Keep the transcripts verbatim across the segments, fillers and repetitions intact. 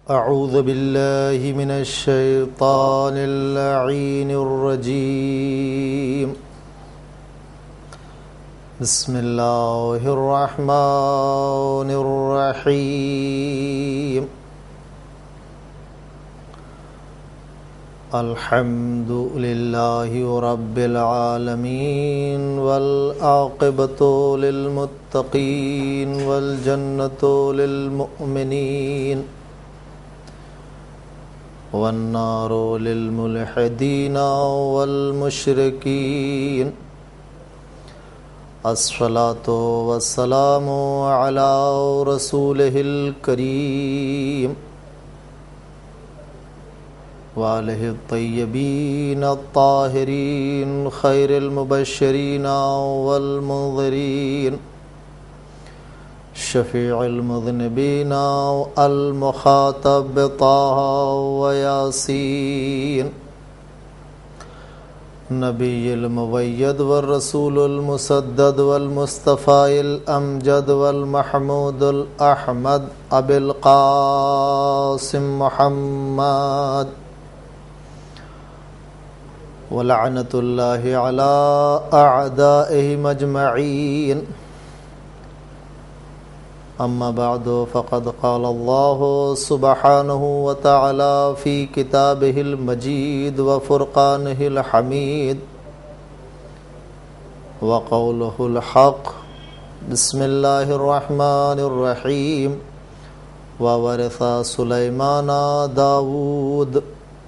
اعوذ باللہ من الشیطان اللعین الرجیم بسم اللہ الرحمن الرحیم الحمد للہ رب العالمین والعاقبۃ للمتقین والجنۃ للمؤمنین والنار للملحدین والمشرکین الصلاۃ والسلام علی رسولہ الکریم وآلہ الطیبین الطاہرین خیر المبشرین والمنذرین شفیع المذنبین المخاطب طہ و یاسین نبی المؤید والرسول المسدد والمصطفی الامجد والمحمود الاحمد ابی القاسم محمد ولعنۃ اللہ علی اعدائہم اجمعین اما بعد فقد قال اللہ سبحانہ وتعالی فی کتابہ المجید وفرقانہ الحمید وقولہ الحق بسم اللہ الرحمن الرحیم وورث سلیمان داود.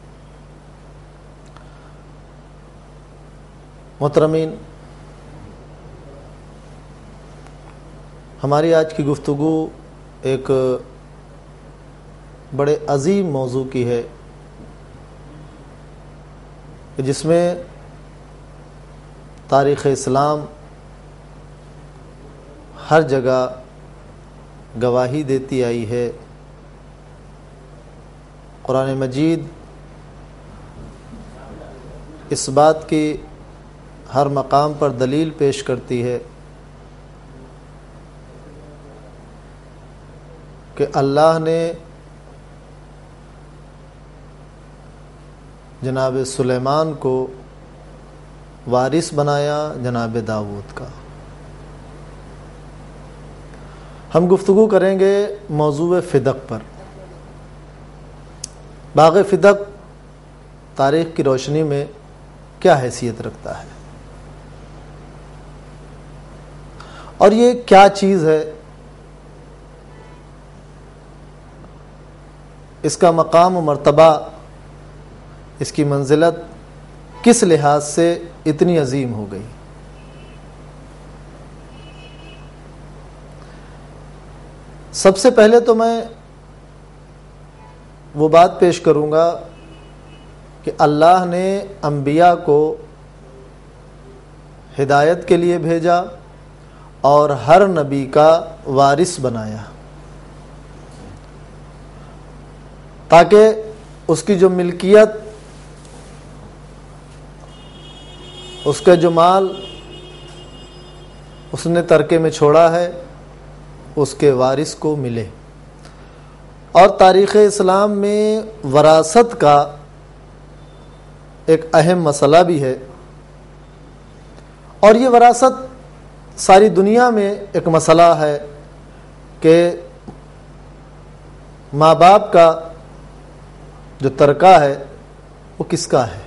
محترمین، ہماری آج کی گفتگو ایک بڑے عظیم موضوع کی ہے جس میں تاریخ اسلام ہر جگہ گواہی دیتی آئی ہے. قرآن مجید اس بات کی ہر مقام پر دلیل پیش کرتی ہے کہ اللہ نے جناب سلیمان کو وارث بنایا جناب داؤد کا. ہم گفتگو کریں گے موضوع فدق پر. باغ فدق تاریخ کی روشنی میں کیا حیثیت رکھتا ہے اور یہ کیا چیز ہے، اس کا مقام و مرتبہ، اس کی منزلت کس لحاظ سے اتنی عظیم ہو گئی. سب سے پہلے تو میں وہ بات پیش کروں گا کہ اللہ نے انبیاء کو ہدایت کے لیے بھیجا اور ہر نبی کا وارث بنایا تاکہ اس کی جو ملکیت، اس کے جو مال اس نے ترکے میں چھوڑا ہے اس کے وارث کو ملے. اور تاریخ اسلام میں وراثت کا ایک اہم مسئلہ بھی ہے، اور یہ وراثت ساری دنیا میں ایک مسئلہ ہے کہ ماں باپ کا جو ترکہ ہے وہ کس کا ہے.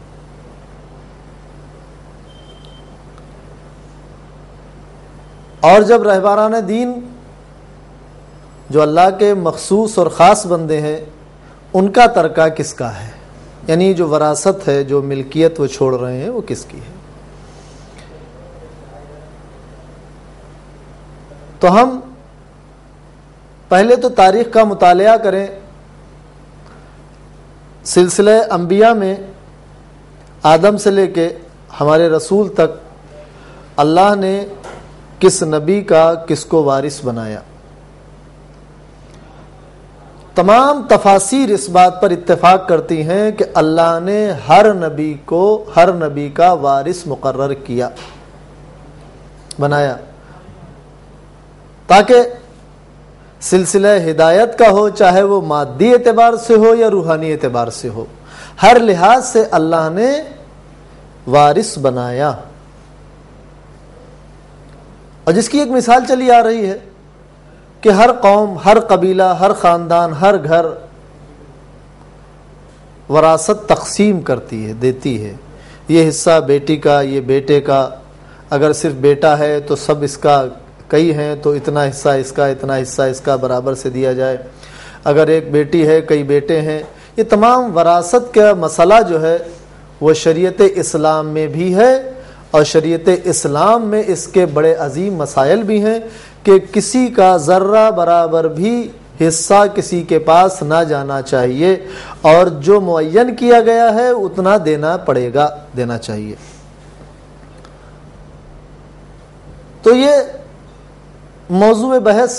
اور جب رہبران دین جو اللہ کے مخصوص اور خاص بندے ہیں ان کا ترکہ کس کا ہے، یعنی جو وراثت ہے، جو ملکیت وہ چھوڑ رہے ہیں وہ کس کی ہے. تو ہم پہلے تو تاریخ کا مطالعہ کریں. سلسلہ انبیاء میں آدم سے لے کے ہمارے رسول تک اللہ نے کس نبی کا کس کو وارث بنایا. تمام تفاسیر اس بات پر اتفاق کرتی ہیں کہ اللہ نے ہر نبی کو ہر نبی کا وارث مقرر کیا، بنایا، تاکہ سلسلہ ہدایت کا ہو، چاہے وہ مادی اعتبار سے ہو یا روحانی اعتبار سے ہو، ہر لحاظ سے اللہ نے وارث بنایا. اور جس کی ایک مثال چلی آ رہی ہے کہ ہر قوم، ہر قبیلہ، ہر خاندان، ہر گھر وراثت تقسیم کرتی ہے، دیتی ہے. یہ حصہ بیٹی کا، یہ بیٹے کا، اگر صرف بیٹا ہے تو سب اس کا کئی ہیں تو اتنا حصہ اس کا، اتنا حصہ اس کا برابر سے دیا جائے. اگر ایک بیٹی ہے، کئی بیٹے ہیں. یہ تمام وراثت کا مسئلہ جو ہے وہ شریعت اسلام میں بھی ہے، اور شریعت اسلام میں اس کے بڑے عظیم مسائل بھی ہیں کہ کسی کا ذرہ برابر بھی حصہ کسی کے پاس نہ جانا چاہیے، اور جو معین کیا گیا ہے اتنا دینا پڑے گا، دینا چاہیے. تو یہ موضوع بحث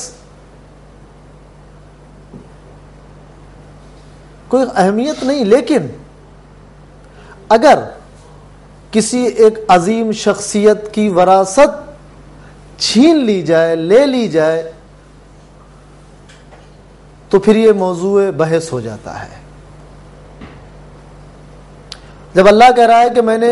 کوئی اہمیت نہیں، لیکن اگر کسی ایک عظیم شخصیت کی وراثت چھین لی جائے، لے لی جائے، تو پھر یہ موضوع بحث ہو جاتا ہے. جب اللہ کہہ رہا ہے کہ میں نے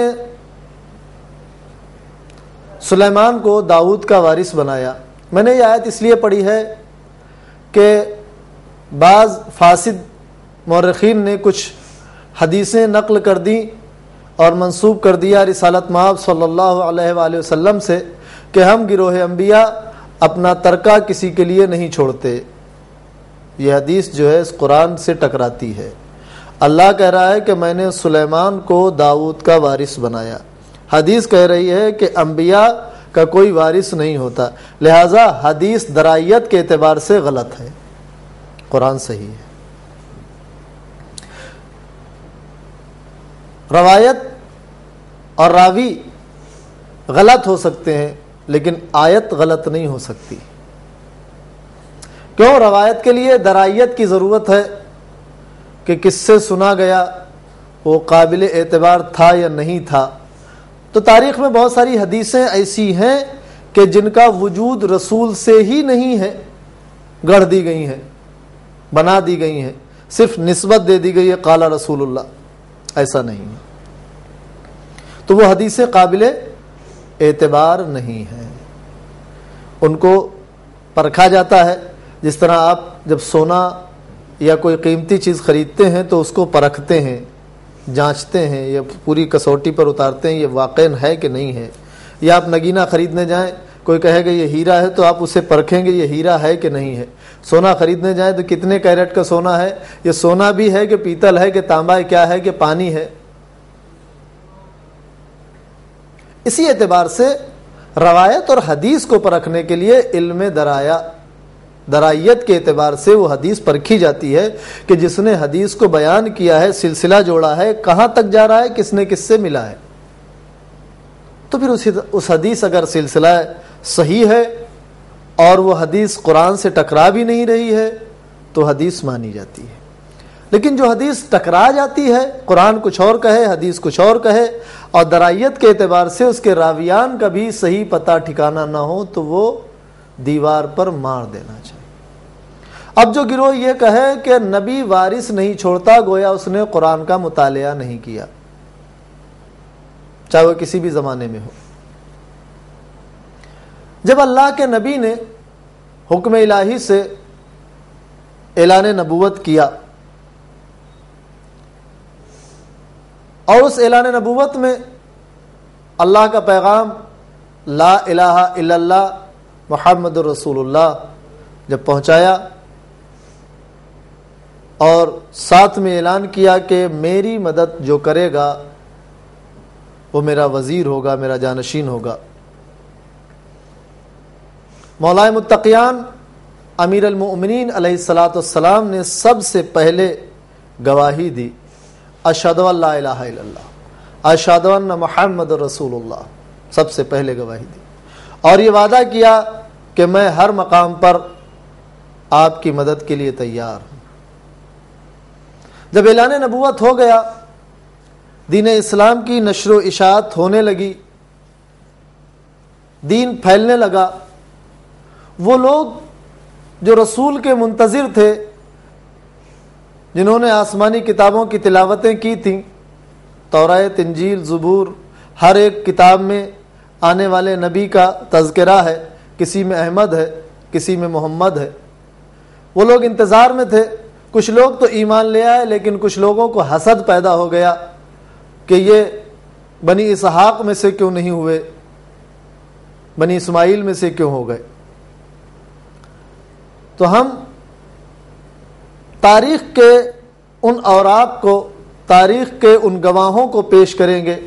سلیمان کو داؤد کا وارث بنایا، میں نے یہ آیت اس لیے پڑھی ہے کہ بعض فاسد مورخین نے کچھ حدیثیں نقل کر دیں اور منسوب کر دیا رسالت مآب صلی اللہ علیہ وآلہ وسلم سے کہ ہم گروہ انبیاء اپنا ترکہ کسی کے لیے نہیں چھوڑتے. یہ حدیث جو ہے اس قرآن سے ٹکراتی ہے. اللہ کہہ رہا ہے کہ میں نے سلیمان کو داؤد کا وارث بنایا. حدیث کہہ رہی ہے کہ انبیاء کا کوئی وارث نہیں ہوتا، لہذا حدیث درائیت کے اعتبار سے غلط ہے، قرآن صحیح ہے. روایت اور راوی غلط ہو سکتے ہیں لیکن آیت غلط نہیں ہو سکتی. کیوں؟ روایت کے لیے درائیت کی ضرورت ہے کہ کس سے سنا گیا، وہ قابل اعتبار تھا یا نہیں تھا. تو تاریخ میں بہت ساری حدیثیں ایسی ہیں کہ جن کا وجود رسول سے ہی نہیں ہے، گڑھ دی گئی ہیں، بنا دی گئی ہیں، صرف نسبت دے دی گئی ہے قال رسول اللہ، ایسا نہیں ہے. تو وہ حدیثیں قابل اعتبار نہیں ہیں، ان کو پرکھا جاتا ہے. جس طرح آپ جب سونا یا کوئی قیمتی چیز خریدتے ہیں تو اس کو پرکھتے ہیں، جانچتے ہیں، یا پوری کسوٹی پر اتارتے ہیں یہ واقعاً ہے کہ نہیں ہے. یا آپ نگینہ خریدنے جائیں، کوئی کہے گا یہ ہیرا ہے تو آپ اسے پرکھیں گے یہ ہیرا ہے کہ نہیں ہے. سونا خریدنے جائیں تو کتنے کیرٹ کا سونا ہے، یہ سونا بھی ہے کہ پیتل ہے کہ تانبا ہے، کیا ہے کہ پانی ہے. اسی اعتبار سے روایت اور حدیث کو پرکھنے کے لیے علم درایا درائیت کے اعتبار سے وہ حدیث پرکھی جاتی ہے کہ جس نے حدیث کو بیان کیا ہے، سلسلہ جوڑا ہے، کہاں تک جا رہا ہے، کس نے کس سے ملا ہے. تو پھر اس حدیث اگر سلسلہ صحیح ہے اور وہ حدیث قرآن سے ٹکرا بھی نہیں رہی ہے تو حدیث مانی جاتی ہے. لیکن جو حدیث ٹکرا جاتی ہے، قرآن کچھ اور کہے، حدیث کچھ اور کہے، اور درائیت کے اعتبار سے اس کے راویان کا بھی صحیح پتہ ٹھکانہ نہ ہو، تو وہ دیوار پر مار دینا چاہیے. اب جو گروہ یہ کہے کہ نبی وارث نہیں چھوڑتا، گویا اس نے قرآن کا مطالعہ نہیں کیا، چاہے وہ کسی بھی زمانے میں ہو. جب اللہ کے نبی نے حکم الہی سے اعلان نبوت کیا اور اس اعلان نبوت میں اللہ کا پیغام لا الہ الا اللہ محمد رسول اللہ جب پہنچایا اور ساتھ میں اعلان کیا کہ میری مدد جو کرے گا وہ میرا وزیر ہوگا، میرا جانشین ہوگا. مولا متقیان امیر المؤمنین علیہ الصلاۃ والسلام نے سب سے پہلے گواہی دی، اشہد ان لا الہ الا اللہ، اشہد ان محمد رسول اللہ، سب سے پہلے گواہی دی، اور یہ وعدہ کیا کہ میں ہر مقام پر آپ کی مدد کے لیے تیار ہوں. جب اعلان نبوت ہو گیا، دین اسلام کی نشر و اشاعت ہونے لگی، دین پھیلنے لگا، وہ لوگ جو رسول کے منتظر تھے، جنہوں نے آسمانی کتابوں کی تلاوتیں کی تھیں، تورات، انجیل، زبور، ہر ایک کتاب میں آنے والے نبی کا تذکرہ ہے، کسی میں احمد ہے، کسی میں محمد ہے، وہ لوگ انتظار میں تھے۔ کچھ لوگ تو ایمان لے آئے، لیکن کچھ لوگوں کو حسد پیدا ہو گیا کہ یہ بنی اسحاق میں سے کیوں نہیں ہوئے، بنی اسماعیل میں سے کیوں ہو گئے۔ تو ہم تاریخ کے ان اوراق کو، تاریخ کے ان گواہوں کو پیش کریں گے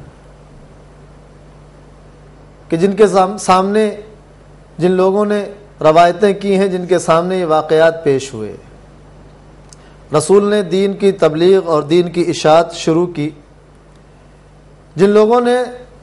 کہ جن کے سامنے، جن لوگوں نے روایتیں کی ہیں، جن کے سامنے یہ واقعات پیش ہوئے۔ رسول نے دین کی تبلیغ اور دین کی اشاعت شروع کی۔ جن لوگوں نے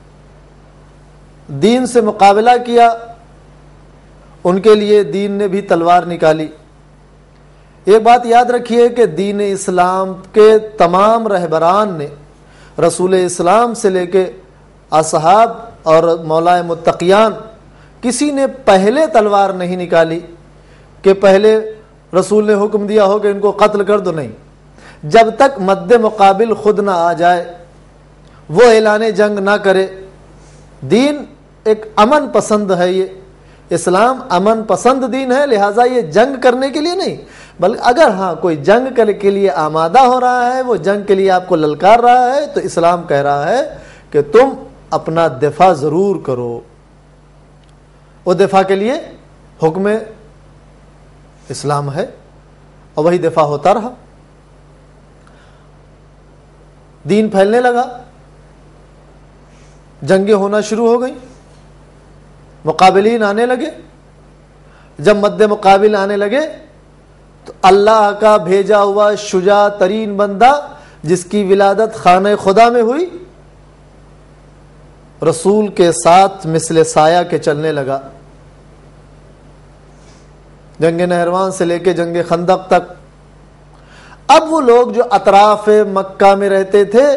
دین سے مقابلہ کیا، ان کے لیے دین نے بھی تلوار نکالی۔ ایک بات یاد رکھیے کہ دین اسلام کے تمام رہبران نے رسول اسلام سے لے کے اصحاب اور مولائے متقیان، کسی نے پہلے تلوار نہیں نکالی کہ پہلے رسول نے حکم دیا ہو کہ ان کو قتل کر دو، نہیں۔ جب تک مد مقابل خود نہ آ جائے، وہ اعلان جنگ نہ کرے۔ دین ایک امن پسند ہے، یہ اسلام امن پسند دین ہے، لہٰذا یہ جنگ کرنے کے لیے نہیں، بلکہ اگر ہاں کوئی جنگ کرنے کے لیے آمادہ ہو رہا ہے، وہ جنگ کے لیے آپ کو للکار رہا ہے، تو اسلام کہہ رہا ہے کہ تم اپنا دفاع ضرور کرو۔ وہ دفاع کے لیے حکم اسلام ہے، اور وہی دفاع ہوتا رہا۔ دین پھیلنے لگا، جنگیں ہونا شروع ہو گئیں، مقابلین آنے لگے۔ جب مد مقابل آنے لگے تو اللہ کا بھیجا ہوا شجاع ترین بندہ، جس کی ولادت خانہ خدا میں ہوئی، رسول کے ساتھ مثل سایہ کے چلنے لگا۔ جنگ نہروان سے لے کے جنگ خندق تک۔ اب وہ لوگ جو اطراف مکہ میں رہتے تھے،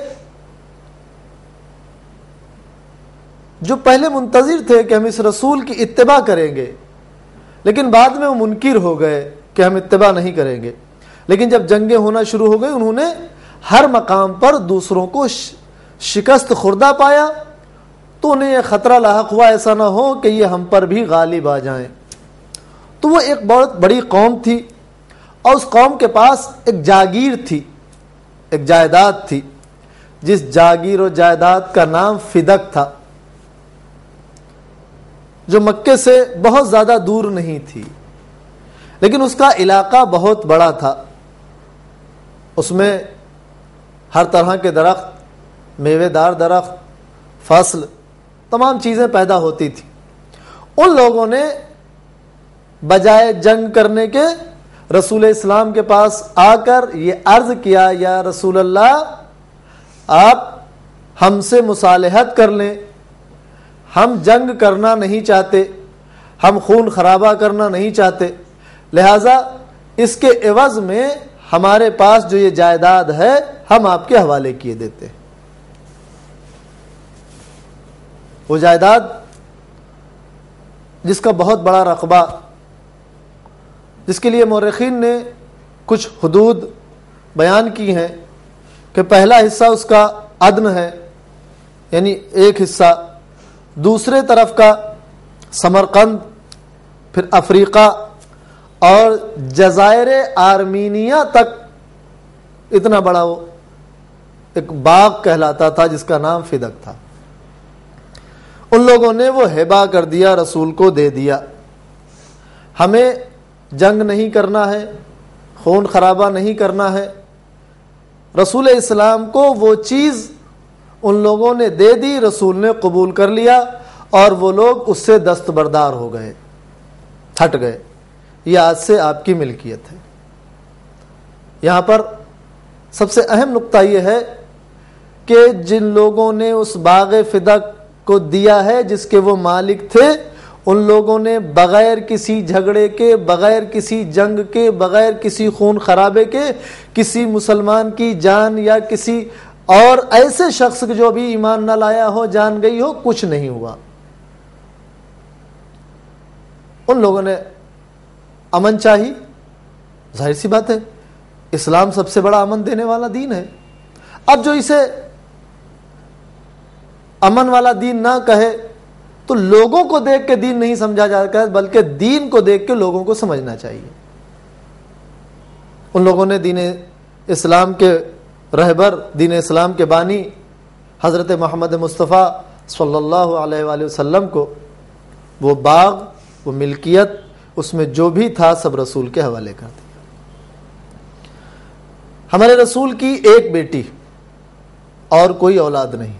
جو پہلے منتظر تھے کہ ہم اس رسول کی اتباع کریں گے، لیکن بعد میں وہ منکر ہو گئے کہ ہم اتباع نہیں کریں گے، لیکن جب جنگیں ہونا شروع ہو گئی، انہوں نے ہر مقام پر دوسروں کو شکست خوردہ پایا، تو انہیں یہ خطرہ لاحق ہوا ایسا نہ ہو کہ یہ ہم پر بھی غالب آ جائیں۔ تو وہ ایک بہت بڑی قوم تھی، اور اس قوم کے پاس ایک جاگیر تھی، ایک جائیداد تھی، جس جاگیر و جائیداد کا نام فدق تھا، جو مکے سے بہت زیادہ دور نہیں تھی، لیکن اس کا علاقہ بہت بڑا تھا۔ اس میں ہر طرح کے درخت، میوے دار درخت، فصل، تمام چیزیں پیدا ہوتی تھی۔ ان لوگوں نے بجائے جنگ کرنے کے رسول اسلام کے پاس آ کر یہ عرض کیا، یا رسول اللہ، آپ ہم سے مصالحت کر لیں، ہم جنگ کرنا نہیں چاہتے، ہم خون خرابہ کرنا نہیں چاہتے، لہذا اس کے عوض میں ہمارے پاس جو یہ جائیداد ہے ہم آپ کے حوالے کیے دیتے ہیں۔ وہ جائیداد جس کا بہت بڑا رقبہ، جس کے لیے مورخین نے کچھ حدود بیان کی ہیں کہ پہلا حصہ اس کا عدن ہے، یعنی ایک حصہ، دوسرے طرف کا سمرقند، پھر افریقہ اور جزائر آرمینیہ تک، اتنا بڑا وہ ایک باغ کہلاتا تھا جس کا نام فدق تھا۔ ان لوگوں نے وہ ہبہ کر دیا، رسول کو دے دیا۔ ہمیں جنگ نہیں کرنا ہے، خون خرابہ نہیں کرنا ہے۔ رسول اسلام کو وہ چیز ان لوگوں نے دے دی، رسول نے قبول کر لیا، اور وہ لوگ اس سے دستبردار ہو گئے، ہٹ گئے۔ یہ آج سے آپ کی ملکیت ہے۔ یہاں پر سب سے اہم نقطہ یہ ہے کہ جن لوگوں نے اس باغ فدق کو دیا ہے، جس کے وہ مالک تھے، ان لوگوں نے بغیر کسی جھگڑے کے، بغیر کسی جنگ کے، بغیر کسی خون خرابے کے، کسی مسلمان کی جان یا کسی اور ایسے شخص جو بھی ایمان نہ لایا ہو، جان گئی ہو، کچھ نہیں ہوا۔ ان لوگوں نے امن چاہیے، ظاہر سی بات ہے اسلام سب سے بڑا امن دینے والا دین ہے۔ اب جو اسے امن والا دین نہ کہے تو لوگوں کو دیکھ کے دین نہیں سمجھا جاتا ہے، بلکہ دین کو دیکھ کے لوگوں کو سمجھنا چاہیے۔ ان لوگوں نے دین اسلام کے رہبر، دین اسلام کے بانی حضرت محمد مصطفیٰ صلی اللہ علیہ وآلہ وسلم کو وہ باغ، وہ ملکیت، اس میں جو بھی تھا سب رسول کے حوالے کر دیا۔ ہمارے رسول کی ایک بیٹی اور کوئی اولاد نہیں،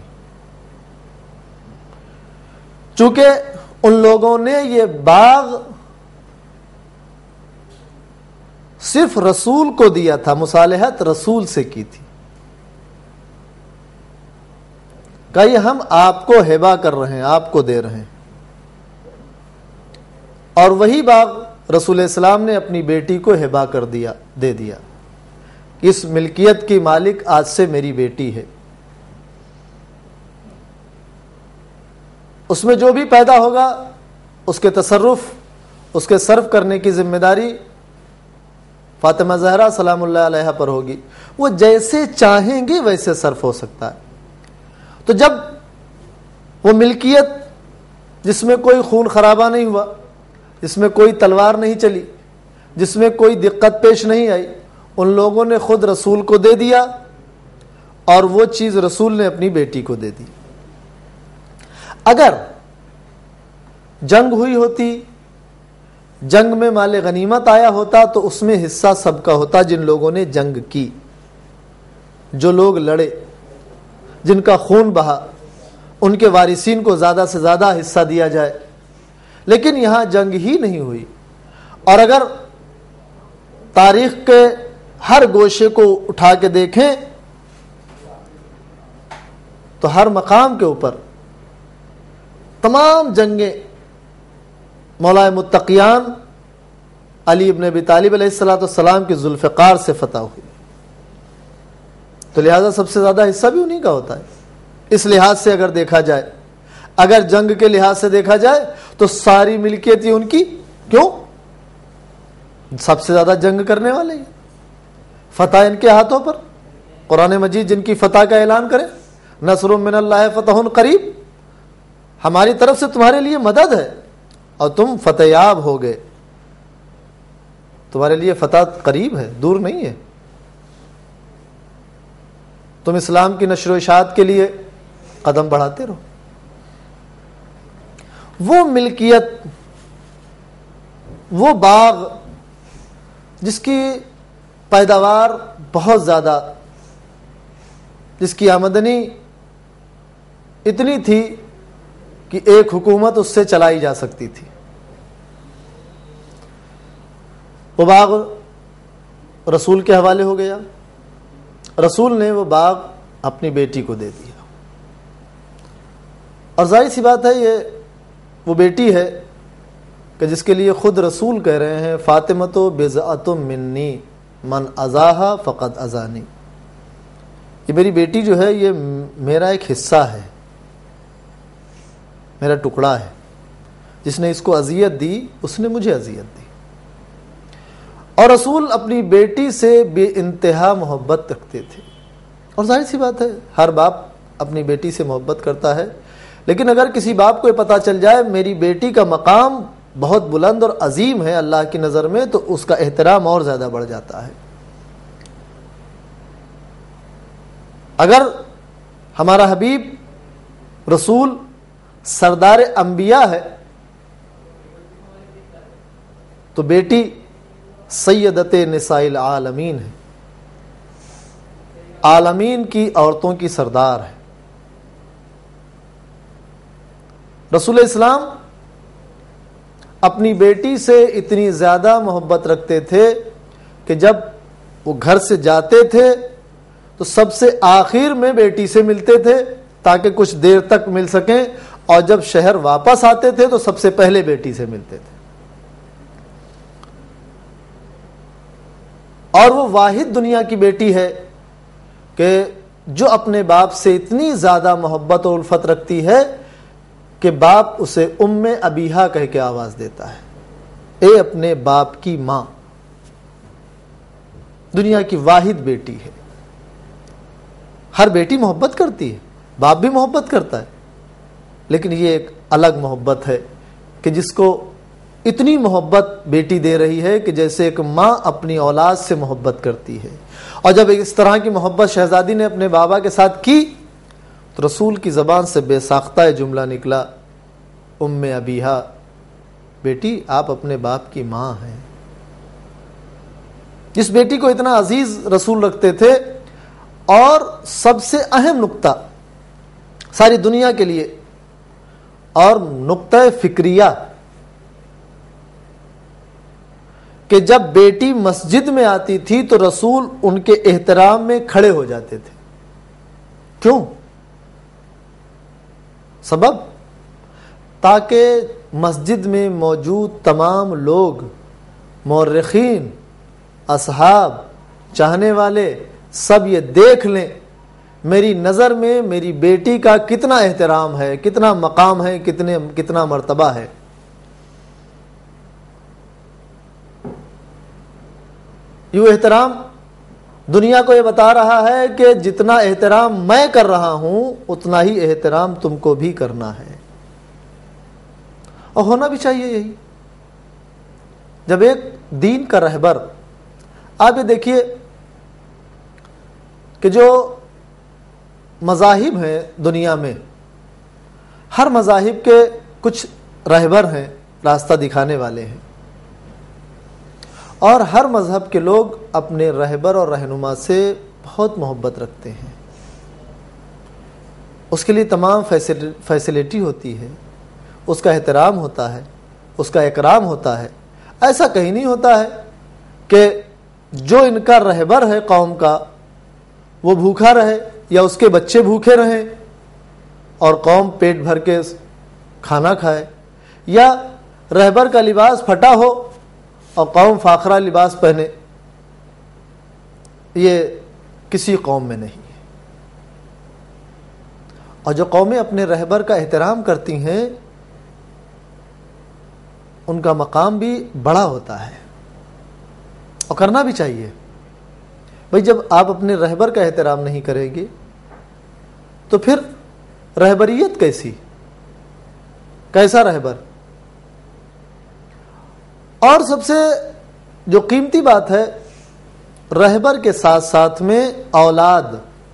چونکہ ان لوگوں نے یہ باغ صرف رسول کو دیا تھا، مصالحت رسول سے کی تھی، کہ یہ ہم آپ کو ہبہ کر رہے ہیں، آپ کو دے رہے ہیں، اور وہی باغ رسول اسلام نے اپنی بیٹی کو ہبہ کر دیا، دے دیا، اس ملکیت کی مالک آج سے میری بیٹی ہے، اس میں جو بھی پیدا ہوگا اس کے تصرف، اس کے صرف کرنے کی ذمہ داری فاطمہ زہرا سلام اللہ علیہا پر ہوگی، وہ جیسے چاہیں گے ویسے صرف ہو سکتا ہے۔ تو جب وہ ملکیت جس میں کوئی خون خرابہ نہیں ہوا، جس میں کوئی تلوار نہیں چلی، جس میں کوئی دقت پیش نہیں آئی، ان لوگوں نے خود رسول کو دے دیا، اور وہ چیز رسول نے اپنی بیٹی کو دے دی۔ اگر جنگ ہوئی ہوتی، جنگ میں مال غنیمت آیا ہوتا، تو اس میں حصہ سب کا ہوتا، جن لوگوں نے جنگ کی، جو لوگ لڑے، جن کا خون بہا، ان کے وارثین کو زیادہ سے زیادہ حصہ دیا جائے۔ لیکن یہاں جنگ ہی نہیں ہوئی، اور اگر تاریخ کے ہر گوشے کو اٹھا کے دیکھیں تو ہر مقام کے اوپر تمام جنگیں مولا متقیان علی ابن ابی طالب علیہ الصلوۃ والسلام کی ذوالفقار سے فتح ہوئی، تو لہذا سب سے زیادہ حصہ بھی انہی کا ہوتا ہے۔ اس لحاظ سے اگر دیکھا جائے، اگر جنگ کے لحاظ سے دیکھا جائے تو ساری ملکیت ہی ان کی، کیوں؟ سب سے زیادہ جنگ کرنے والے ہیں، فتح ان کے ہاتھوں پر۔ قرآن مجید جن کی فتح کا اعلان کرے، نصر من اللہ فتح قریب، ہماری طرف سے تمہارے لیے مدد ہے اور تم فتح یاب ہو گئے، تمہارے لیے فتح قریب ہے، دور نہیں ہے۔ تم اسلام کی نشر و اشاعت کے لیے قدم بڑھاتے رہو۔ وہ ملکیت، وہ باغ جس کی پیداوار بہت زیادہ، جس کی آمدنی اتنی تھی کہ ایک حکومت اس سے چلائی جا سکتی تھی، وہ باغ رسول کے حوالے ہو گیا۔ رسول نے وہ باغ اپنی بیٹی کو دے دیا، اور ظاہر سی بات ہے یہ وہ بیٹی ہے کہ جس کے لیے خود رسول کہہ رہے ہیں فاطمۃ بضعۃ منی من اذاہا فقد اذانی، یہ میری بیٹی جو ہے یہ میرا ایک حصہ ہے، میرا ٹکڑا ہے، جس نے اس کو اذیت دی اس نے مجھے اذیت دی۔ اور رسول اپنی بیٹی سے بے انتہا محبت رکھتے تھے، اور ظاہر سی بات ہے ہر باپ اپنی بیٹی سے محبت کرتا ہے، لیکن اگر کسی باپ کو یہ پتہ چل جائے میری بیٹی کا مقام بہت بلند اور عظیم ہے اللہ کی نظر میں، تو اس کا احترام اور زیادہ بڑھ جاتا ہے۔ اگر ہمارا حبیب رسول سردار انبیاء ہے تو بیٹی سیدت نساء العالمین ہے، عالمین کی عورتوں کی سردار ہے۔ رسول اسلام اپنی بیٹی سے اتنی زیادہ محبت رکھتے تھے کہ جب وہ گھر سے جاتے تھے تو سب سے آخر میں بیٹی سے ملتے تھے تاکہ کچھ دیر تک مل سکیں، اور جب شہر واپس آتے تھے تو سب سے پہلے بیٹی سے ملتے تھے۔ اور وہ واحد دنیا کی بیٹی ہے کہ جو اپنے باپ سے اتنی زیادہ محبت اور الفت رکھتی ہے کہ باپ اسے ام ابیہا کہہ کے آواز دیتا ہے، اے اپنے باپ کی ماں، دنیا کی واحد بیٹی ہے. ہر بیٹی محبت کرتی ہے، باپ بھی محبت کرتا ہے، لیکن یہ ایک الگ محبت ہے کہ جس کو اتنی محبت بیٹی دے رہی ہے کہ جیسے ایک ماں اپنی اولاد سے محبت کرتی ہے. اور جب اس طرح کی محبت شہزادی نے اپنے بابا کے ساتھ کی تو رسول کی زبان سے بے ساختہ جملہ نکلا، ام ابیہا، بیٹی آپ اپنے باپ کی ماں ہیں. جس بیٹی کو اتنا عزیز رسول رکھتے تھے. اور سب سے اہم نقطہ ساری دنیا کے لیے اور نقطہ فکریہ کہ جب بیٹی مسجد میں آتی تھی تو رسول ان کے احترام میں کھڑے ہو جاتے تھے. کیوں؟ سبب تاکہ مسجد میں موجود تمام لوگ، مورخین، اصحاب، چاہنے والے سب یہ دیکھ لیں میری نظر میں میری بیٹی کا کتنا احترام ہے، کتنا مقام ہے، کتنے کتنا مرتبہ ہے. یہ احترام دنیا کو یہ بتا رہا ہے کہ جتنا احترام میں کر رہا ہوں اتنا ہی احترام تم کو بھی کرنا ہے، اور ہونا بھی چاہیے یہی. جب ایک دین کا رہبر، آپ یہ دیکھیے کہ جو مذاہب ہیں دنیا میں، ہر مذاہب کے کچھ رہبر ہیں، راستہ دکھانے والے ہیں، اور ہر مذہب کے لوگ اپنے رہبر اور رہنما سے بہت محبت رکھتے ہیں. اس کے لیے تمام فیسلٹی ہوتی ہے، اس کا احترام ہوتا ہے، اس کا اکرام ہوتا ہے. ایسا کہیں نہیں ہوتا ہے کہ جو ان کا رہبر ہے قوم کا وہ بھوکا رہے یا اس کے بچے بھوکے رہیں اور قوم پیٹ بھر کے کھانا کھائے، یا رہبر کا لباس پھٹا ہو اور قوم فاخرہ لباس پہنے. یہ کسی قوم میں نہیں ہے. اور جو قومیں اپنے رہبر کا احترام کرتی ہیں ان کا مقام بھی بڑا ہوتا ہے، اور کرنا بھی چاہیے. بھئی جب آپ اپنے رہبر کا احترام نہیں کریں گے تو پھر رہبریت کیسی؟ کیسا رہبر؟ اور سب سے جو قیمتی بات ہے، رہبر کے ساتھ ساتھ میں اولاد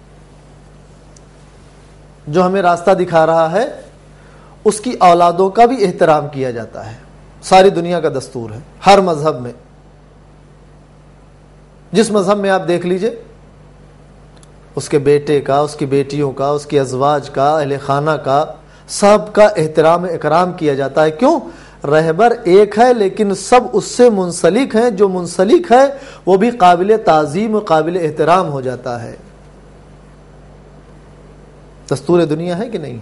جو ہمیں راستہ دکھا رہا ہے اس کی اولادوں کا بھی احترام کیا جاتا ہے. ساری دنیا کا دستور ہے، ہر مذہب میں. جس مذہب میں آپ دیکھ لیجئے اس کے بیٹے کا، اس کی بیٹیوں کا، اس کی ازواج کا، اہل خانہ کا، سب کا احترام اکرام کیا جاتا ہے. کیوں؟ رہبر ایک ہے لیکن سب اس سے منسلک ہیں. جو منسلک ہے وہ بھی قابل تعظیم و قابل احترام ہو جاتا ہے. دستور دنیا ہے کہ نہیں؟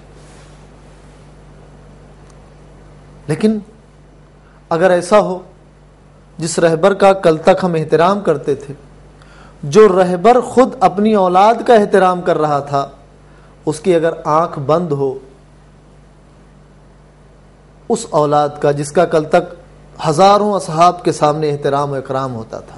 لیکن اگر ایسا ہو جس رہبر کا کل تک ہم احترام کرتے تھے، جو رہبر خود اپنی اولاد کا احترام کر رہا تھا، اس کی اگر آنکھ بند ہو اس اولاد کا جس کا کل تک ہزاروں اصحاب کے سامنے احترام و اکرام ہوتا تھا،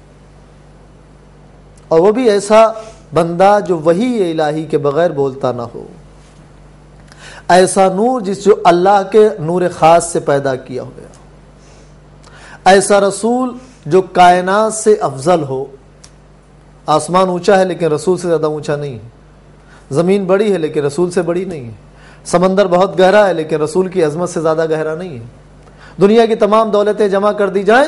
اور وہ بھی ایسا بندہ جو وحی الہی کے بغیر بولتا نہ ہو، ایسا نور جس جو اللہ کے نور خاص سے پیدا کیا ہو گیا، ایسا رسول جو کائنات سے افضل ہو. آسمان اونچا ہے لیکن رسول سے زیادہ اونچا نہیں ہے، زمین بڑی ہے لیکن رسول سے بڑی نہیں ہے، سمندر بہت گہرا ہے لیکن رسول کی عظمت سے زیادہ گہرا نہیں ہے. دنیا کی تمام دولتیں جمع کر دی جائیں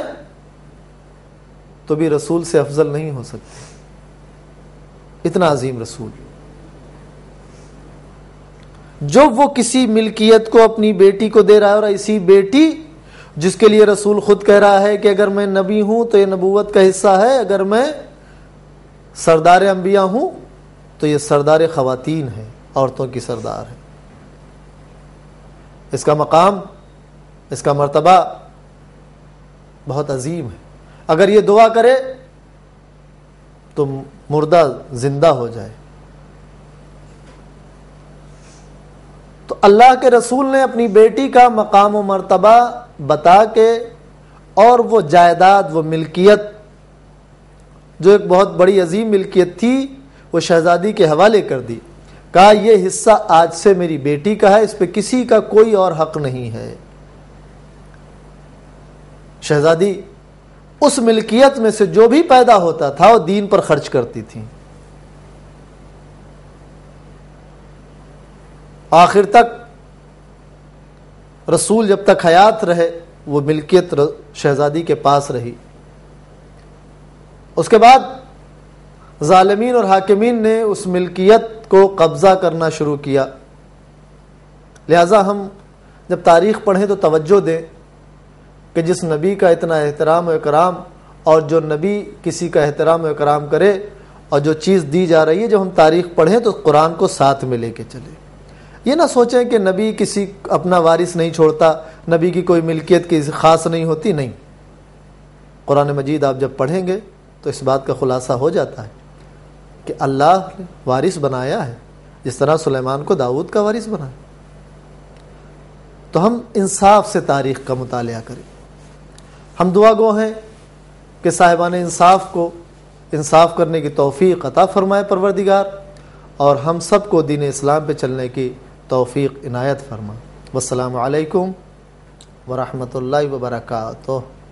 تو بھی رسول سے افضل نہیں ہو سکتے. اتنا عظیم رسول. جب وہ کسی ملکیت کو اپنی بیٹی کو دے رہا ہے، اور ایسی بیٹی جس کے لیے رسول خود کہہ رہا ہے کہ اگر میں نبی ہوں تو یہ نبوت کا حصہ ہے، اگر میں سردار انبیاء ہوں تو یہ سردار خواتین ہے، عورتوں کی سردار ہے. اس کا مقام، اس کا مرتبہ بہت عظیم ہے. اگر یہ دعا کرے تو مردہ زندہ ہو جائے. تو اللہ کے رسول نے اپنی بیٹی کا مقام و مرتبہ بتا کے اور وہ جائیداد، وہ ملکیت جو ایک بہت بڑی عظیم ملکیت تھی وہ شہزادی کے حوالے کر دی. کہا یہ حصہ آج سے میری بیٹی کا ہے، اس پہ کسی کا کوئی اور حق نہیں ہے. شہزادی اس ملکیت میں سے جو بھی پیدا ہوتا تھا وہ دین پر خرچ کرتی تھی. آخر تک رسول جب تک حیات رہے وہ ملکیت شہزادی کے پاس رہی. اس کے بعد ظالمین اور حاکمین نے اس ملکیت کو قبضہ کرنا شروع کیا. لہذا ہم جب تاریخ پڑھیں تو توجہ دیں کہ جس نبی کا اتنا احترام و اکرام، اور جو نبی کسی کا احترام و اکرام کرے اور جو چیز دی جا رہی ہے، جب ہم تاریخ پڑھیں تو قرآن کو ساتھ میں لے کے چلیں. یہ نہ سوچیں کہ نبی کسی اپنا وارث نہیں چھوڑتا، نبی کی کوئی ملکیت کی خاص نہیں ہوتی. نہیں، قرآن مجید آپ جب پڑھیں گے تو اس بات کا خلاصہ ہو جاتا ہے کہ اللہ نے وارث بنایا ہے، جس طرح سلیمان کو داؤد کا وارث بنایا. تو ہم انصاف سے تاریخ کا مطالعہ کریں. ہم دعا گو ہیں کہ صاحبان انصاف کو انصاف کرنے کی توفیق عطا فرمائے پروردگار، اور ہم سب کو دین اسلام پہ چلنے کی توفیق عنایت فرما. والسلام علیکم ورحمۃ اللہ وبرکاتہ.